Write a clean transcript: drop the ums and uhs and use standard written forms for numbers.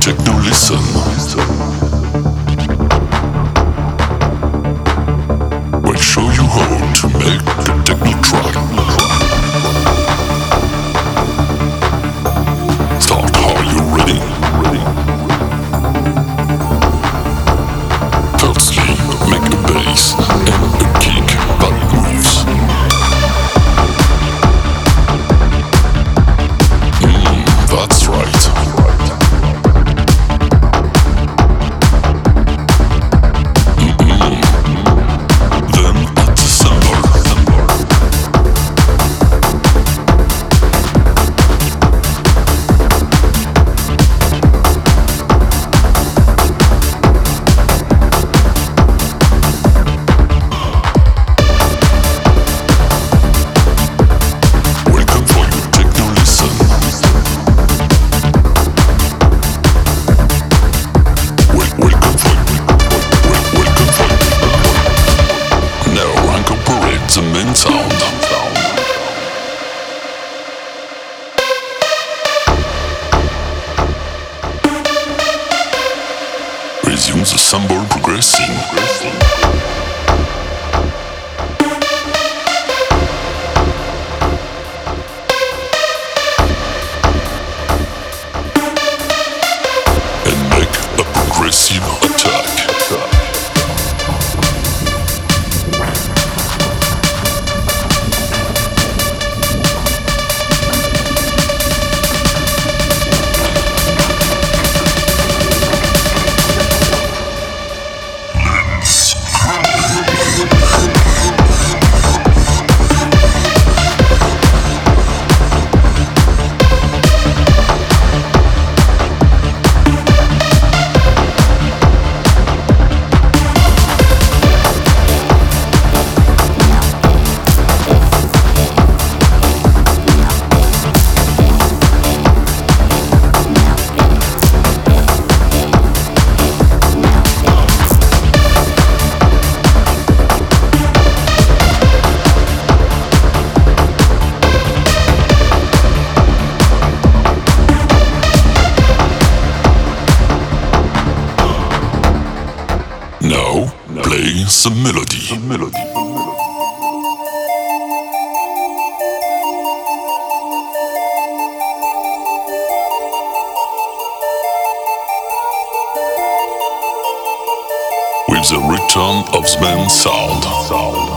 techno listen. We'll show you how to make the techno track. Start, are you ready? Firstly, make a bass and a kick that moves. That's right. Then add the cymbal. Welcome for your techno listen. Welcome for now incorporate the main sound. Resume the cymbal progressing. And make a progressive attack. Now, play the melody. With the return of the main sound.